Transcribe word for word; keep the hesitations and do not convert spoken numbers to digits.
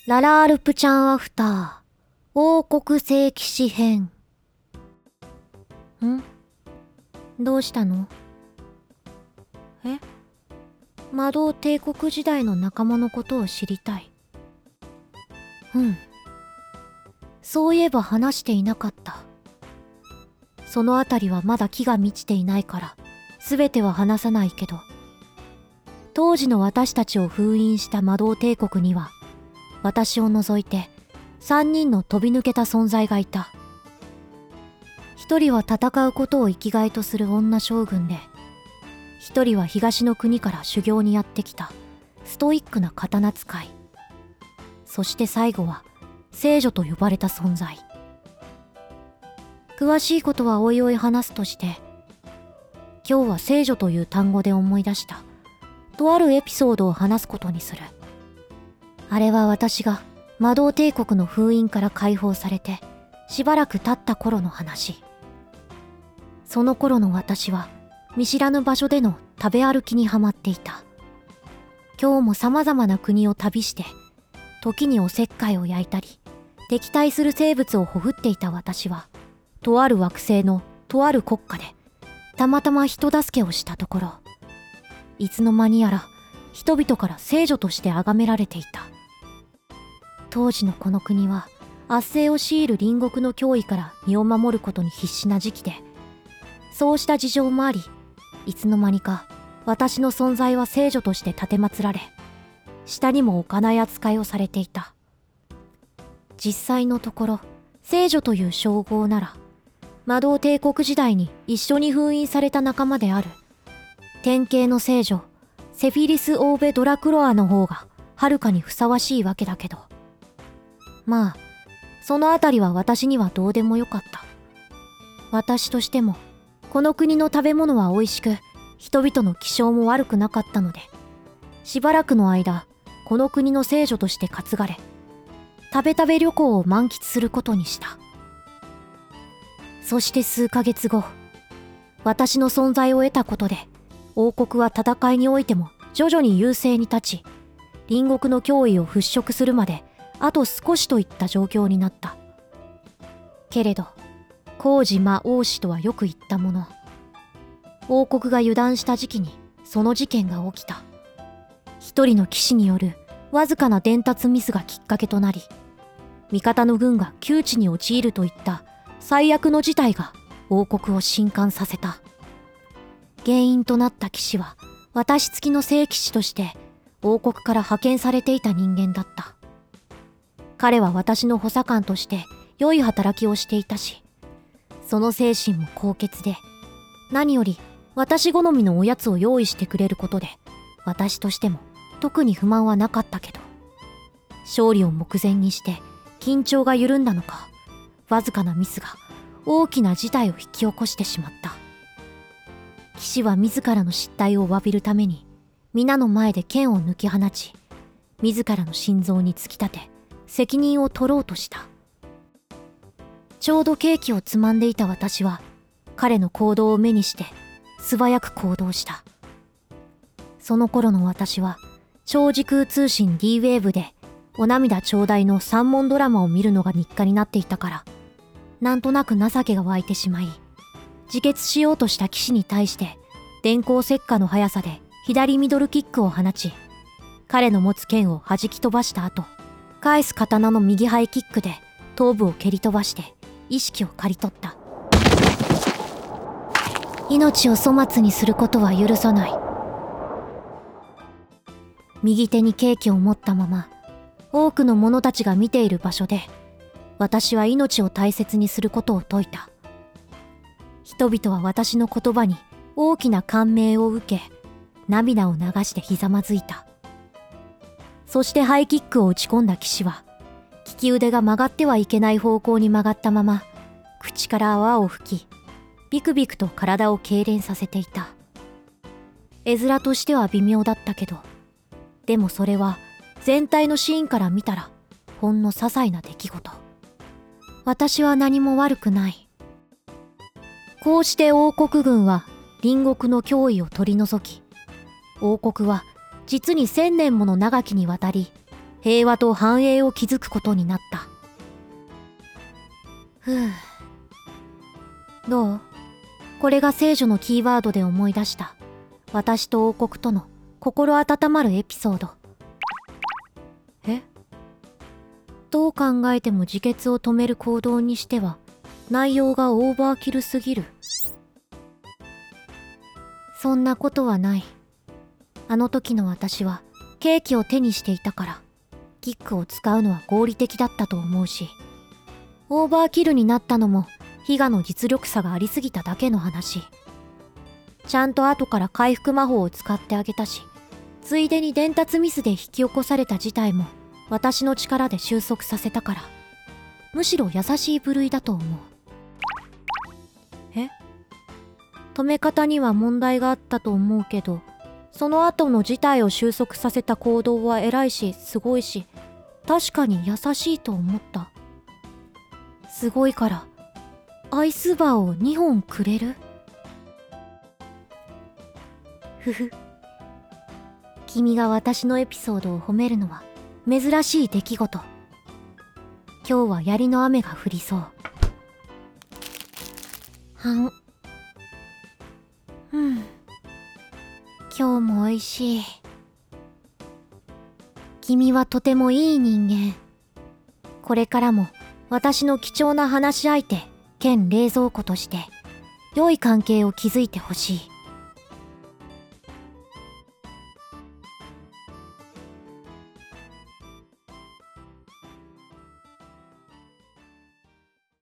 ララールプチャンアフター王国聖騎士編。ん？どうしたの？え？魔導帝国時代の仲間のことを知りたい。うん。そういえば話していなかった。そのあたりはまだ気が満ちていないから、すべては話さないけど、当時の私たちを封印した魔導帝国には、私を除いて三人の飛び抜けた存在がいた。一人は戦うことを生きがいとする女将軍で、一人は東の国から修行にやってきたストイックな刀使い。そして最後は聖女と呼ばれた存在。詳しいことはおいおい話すとして、今日は聖女という単語で思い出したとあるエピソードを話すことにする。あれは私が魔導帝国の封印から解放されてしばらく経った頃の話。その頃の私は見知らぬ場所での食べ歩きにはまっていた。今日も様々な国を旅して、時におせっかいを焼いたり、敵対する生物をほふっていた私は、とある惑星のとある国家で、たまたま人助けをしたところ、いつの間にやら人々から聖女として崇められていた。当時のこの国は、圧政を強いる隣国の脅威から身を守ることに必死な時期で、そうした事情もあり、いつの間にか私の存在は聖女として奉られ、下にも置かない扱いをされていた。実際のところ、聖女という称号なら、魔導帝国時代に一緒に封印された仲間である、典型の聖女、セフィリス・オーベ・ドラクロアの方がはるかにふさわしいわけだけど。まあ、そのあたりは私にはどうでもよかった。私としても、この国の食べ物は美味しく、人々の気性も悪くなかったので、しばらくの間、この国の聖女として担がれ、食べ食べ旅行を満喫することにした。そして数ヶ月後、私の存在を得たことで、王国は戦いにおいても徐々に優勢に立ち、隣国の脅威を払拭するまで、あと少しといった状況になった。けれど、皇子魔王子とはよく言ったもの。王国が油断した時期にその事件が起きた。一人の騎士によるわずかな伝達ミスがきっかけとなり、味方の軍が窮地に陥るといった最悪の事態が王国を震撼させた。原因となった騎士は私付きの聖騎士として王国から派遣されていた人間だった。彼は私の補佐官として良い働きをしていたし、その精神も高潔で、何より私好みのおやつを用意してくれることで、私としても特に不満はなかったけど、勝利を目前にして緊張が緩んだのか、わずかなミスが大きな事態を引き起こしてしまった。騎士は自らの失態を詫びるために、皆の前で剣を抜き放ち、自らの心臓に突き立て、責任を取ろうとした。ちょうどケーキをつまんでいた私は、彼の行動を目にして素早く行動した。その頃の私は、超時空通信 D ウェーブでお涙頂戴の三文ドラマを見るのが日課になっていたから、なんとなく情けが湧いてしまい、自決しようとした騎士に対して電光石火の速さで左ミドルキックを放ち、彼の持つ剣を弾き飛ばした後、返す刀の右ハイキックで頭部を蹴り飛ばして意識を刈り取った。命を粗末にすることは許さない。右手にケーキを持ったまま、多くの者たちが見ている場所で、私は命を大切にすることを説いた。人々は私の言葉に大きな感銘を受け、涙を流してひざまずいた。そしてハイキックを打ち込んだ騎士は、利き腕が曲がってはいけない方向に曲がったまま、口から泡を吹き、ビクビクと体を痙攣させていた。絵面としては微妙だったけど、でもそれは全体のシーンから見たら、ほんの些細な出来事。私は何も悪くない。こうして王国軍は隣国の脅威を取り除き、王国は実に千年もの長きにわたり平和と繁栄を築くことになった。ふう。どう？これが聖女のキーワードで思い出した。私と王国との心温まるエピソード。え？どう考えても自決を止める行動にしては内容がオーバーキルすぎる。そんなことはない。あの時の私はケーキを手にしていたから、キックを使うのは合理的だったと思うし、オーバーキルになったのもヒガの実力差がありすぎただけの話。ちゃんと後から回復魔法を使ってあげたし、ついでに伝達ミスで引き起こされた事態も私の力で収束させたから、むしろ優しい部類だと思う。え？止め方には問題があったと思うけど、その後の事態を収束させた行動は偉いしすごいし、確かに優しいと思った。すごいからアイスバーをにほんくれる？ふふ。君が私のエピソードを褒めるのは珍しい出来事。今日は槍の雨が降りそう。はん。うん。今日も美味しい。君はとてもいい人間。これからも私の貴重な話し相手兼冷蔵庫として良い関係を築いてほしい。